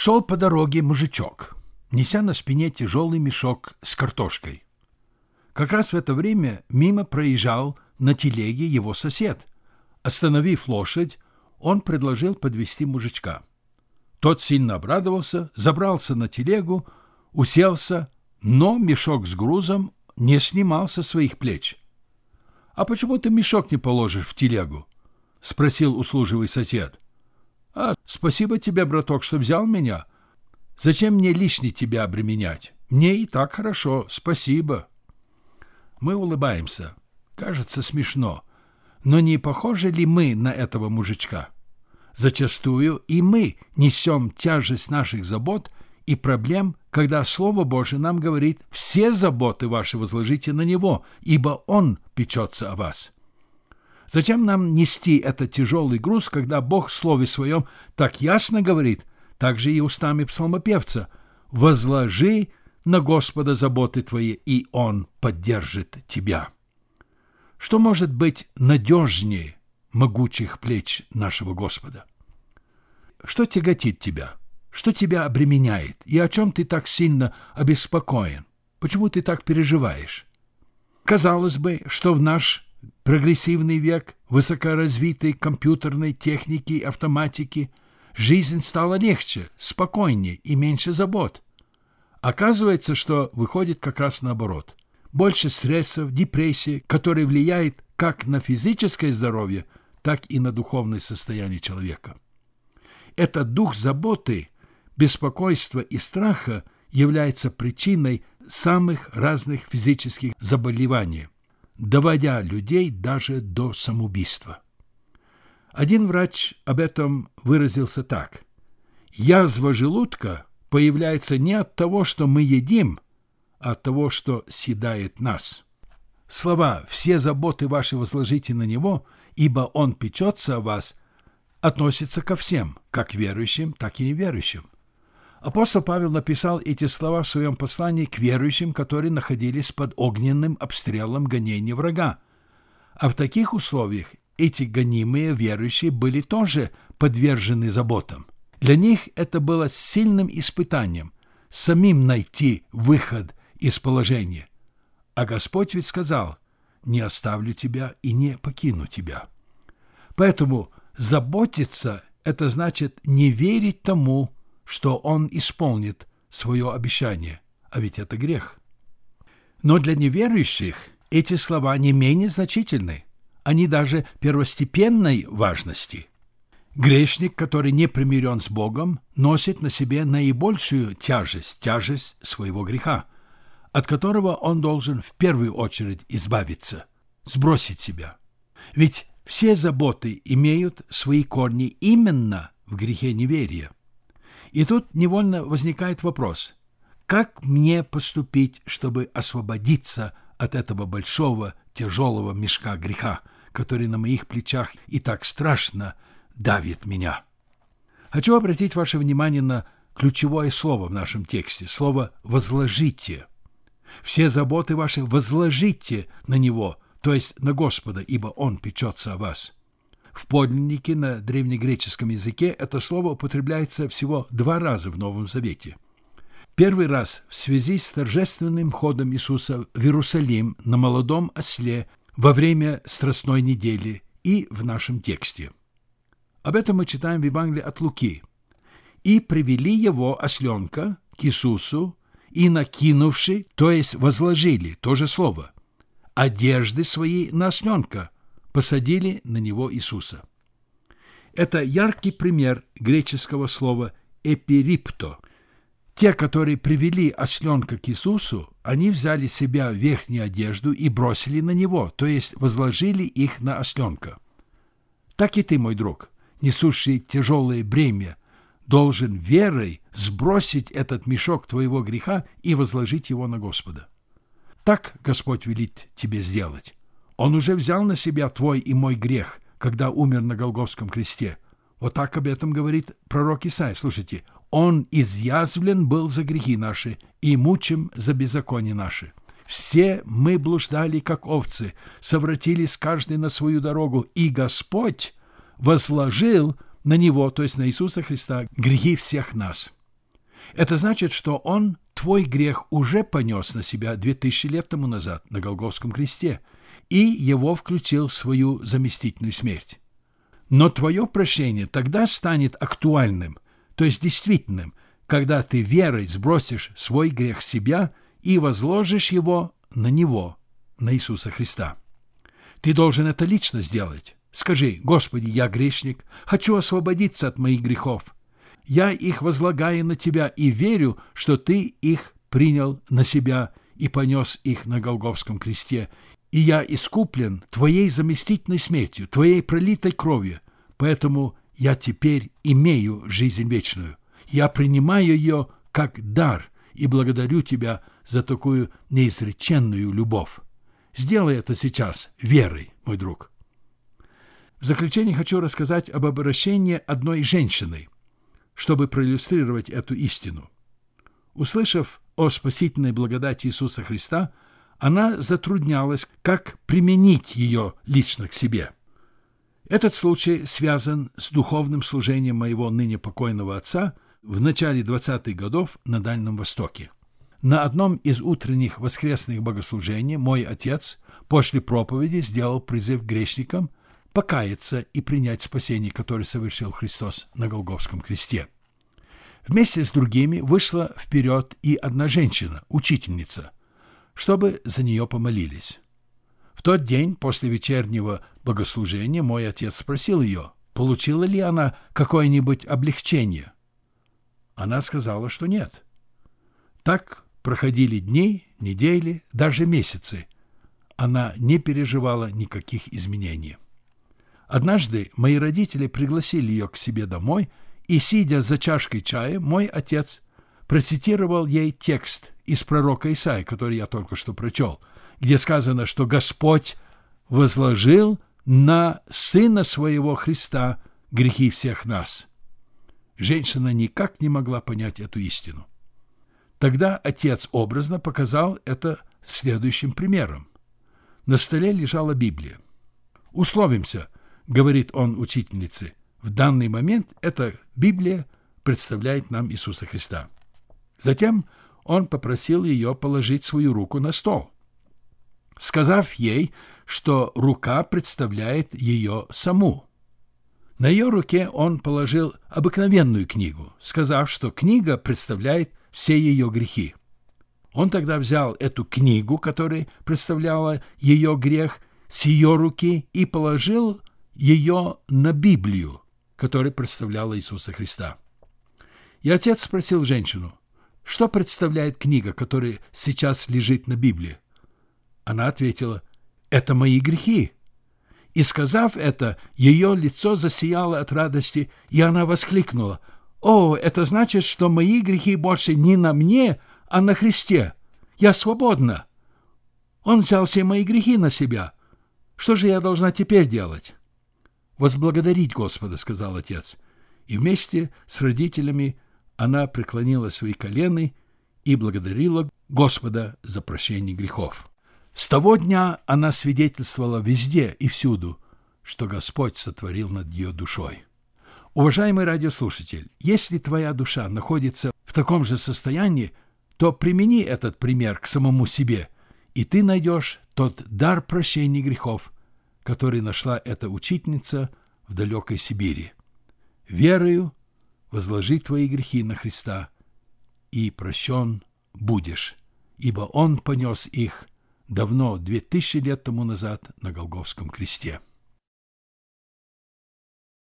Шел по дороге мужичок, неся на спине тяжелый мешок с картошкой. Как раз в это время мимо проезжал на телеге его сосед. Остановив лошадь, он предложил подвезти мужичка. Тот сильно обрадовался, забрался на телегу, уселся, но мешок с грузом не снимал со своих плеч. — А почему ты мешок не положишь в телегу? — спросил услужливый сосед. — Спасибо тебе, браток, что взял меня. Зачем мне лишний тебя обременять? Мне и так хорошо, спасибо. Мы улыбаемся. Кажется смешно. Но не похожи ли мы на этого мужичка? Зачастую и мы несем тяжесть наших забот и проблем, когда Слово Божие нам говорит: «Все заботы ваши возложите на Него, ибо Он печется о вас». Зачем нам нести этот тяжелый груз, когда Бог в Слове Своем так ясно говорит, также и устами псалмопевца: «Возложи на Господа заботы твои, и Он поддержит тебя». Что может быть надежнее могучих плеч нашего Господа? Что тяготит тебя? Что тебя обременяет? И о чем ты так сильно обеспокоен? Почему ты так переживаешь? Казалось бы, что в наш прогрессивный век высокоразвитой компьютерной техники и автоматики жизнь стала легче, спокойнее и меньше забот. Оказывается, что выходит как раз наоборот. Больше стрессов, депрессии, которые влияют как на физическое здоровье, так и на духовное состояние человека. Этот дух заботы, беспокойства и страха является причиной самых разных физических заболеваний, доводя людей даже до самоубийства. Один врач об этом выразился так: «Язва желудка появляется не от того, что мы едим, а от того, что съедает нас». Слова «все заботы ваши возложите на Него, ибо Он печется о вас» относятся ко всем, как верующим, так и неверующим. Апостол Павел написал эти слова в своем послании к верующим, которые находились под огненным обстрелом гонения врага. А в таких условиях эти гонимые верующие были тоже подвержены заботам. Для них это было сильным испытанием – самим найти выход из положения. А Господь ведь сказал: «Не оставлю тебя и не покину тебя». Поэтому заботиться – это значит не верить тому, что Он исполнит свое обещание, а ведь это грех. Но для неверующих эти слова не менее значительны, они даже первостепенной важности. Грешник, который не примирен с Богом, носит на себе наибольшую тяжесть своего греха, от которого он должен в первую очередь избавиться, сбросить себя. Ведь все заботы имеют свои корни именно в грехе неверия. И тут невольно возникает вопрос: как мне поступить, чтобы освободиться от этого большого тяжелого мешка греха, который на моих плечах и так страшно давит меня? Хочу обратить ваше внимание на ключевое слово в нашем тексте, слово «возложите». Все заботы ваши возложите на Него, то есть на Господа, ибо Он печется о вас. В подлиннике на древнегреческом языке это слово употребляется всего 2 раза в Новом Завете. Первый раз в связи с торжественным входом Иисуса в Иерусалим на молодом осле во время Страстной недели и в нашем тексте. Об этом мы читаем в Евангелии от Луки. «И привели его, осленка, к Иисусу, и накинувши, то есть возложили, то же слово, одежды свои на осленка, посадили на него Иисуса». Это яркий пример греческого слова «эпирипто». Те, которые привели осленка к Иисусу, они взяли себя верхнюю одежду и бросили на него, то есть возложили их на осленка. Так и ты, мой друг, несущий тяжелое бремя, должен верой сбросить этот мешок твоего греха и возложить его на Господа. Так Господь велит тебе сделать. Он уже взял на себя твой и мой грех, когда умер на Голгофском кресте. Вот так об этом говорит пророк Исаия. Слушайте: «Он изъязвлен был за грехи наши и мучим за беззаконие наши. Все мы блуждали, как овцы, совратились каждый на свою дорогу, и Господь возложил на Него, то есть на Иисуса Христа, грехи всех нас». Это значит, что Он твой грех уже понес на себя 2000 лет тому назад на Голгофском кресте, и его включил в свою заместительную смерть. Но твое прощение тогда станет актуальным, то есть действительным, когда ты верой сбросишь свой грех с себя и возложишь его на Него, на Иисуса Христа. Ты должен это лично сделать. Скажи: «Господи, я грешник, хочу освободиться от моих грехов. Я их возлагаю на Тебя и верю, что Ты их принял на себя и понес их на Голгофском кресте, и я искуплен Твоей заместительной смертью, Твоей пролитой кровью, поэтому я теперь имею жизнь вечную. Я принимаю ее как дар и благодарю Тебя за такую неизреченную любовь. Сделай это сейчас верой, мой друг». В заключение хочу рассказать об обращении одной женщины, чтобы проиллюстрировать эту истину. Услышав о спасительной благодати Иисуса Христа, она затруднялась, как применить ее лично к себе. Этот случай связан с духовным служением моего ныне покойного отца в начале 20-х годов на Дальнем Востоке. На одном из утренних воскресных богослужений мой отец после проповеди сделал призыв грешникам покаяться и принять спасение, которое совершил Христос на Голгофском кресте. Вместе с другими вышла вперед и одна женщина, учительница, чтобы за нее помолились. В тот день, после вечернего богослужения, мой отец спросил ее, получила ли она какое-нибудь облегчение. Она сказала, что нет. Так проходили дни, недели, даже месяцы. Она не переживала никаких изменений. Однажды мои родители пригласили ее к себе домой, и, сидя за чашкой чая, мой отец процитировал ей текст из пророка Исаии, который я только что прочел, где сказано, что Господь возложил на Сына Своего Христа грехи всех нас. Женщина никак не могла понять эту истину. Тогда отец образно показал это следующим примером. На столе лежала Библия. «Условимся», — говорит он учительнице, «в данный момент эта Библия представляет нам Иисуса Христа». Затем он попросил ее положить свою руку на стол, сказав ей, что рука представляет ее саму. На ее руке он положил обыкновенную книгу, сказав, что книга представляет все ее грехи. Он тогда взял эту книгу, которая представляла ее грех, с ее руки и положил ее на Библию, которая представляла Иисуса Христа. И отец спросил женщину, что представляет книга, которая сейчас лежит на Библии? Она ответила, это мои грехи. И, сказав это, ее лицо засияло от радости, и она воскликнула, «О, это значит, что мои грехи больше не на мне, а на Христе. Я свободна. Он взял все мои грехи на себя. Что же я должна теперь делать?» «Возблагодарить Господа», — сказал отец. И вместе с родителями она преклонила свои колени и благодарила Господа за прощение грехов. С того дня она свидетельствовала везде и всюду, что Господь сотворил над ее душой. Уважаемый радиослушатель, если твоя душа находится в таком же состоянии, то примени этот пример к самому себе, и ты найдешь тот дар прощения грехов, который нашла эта учительница в далекой Сибири. Верою возложи твои грехи на Христа, и прощен будешь, ибо Он понес их давно, 2000 лет тому назад, на Голгофском кресте.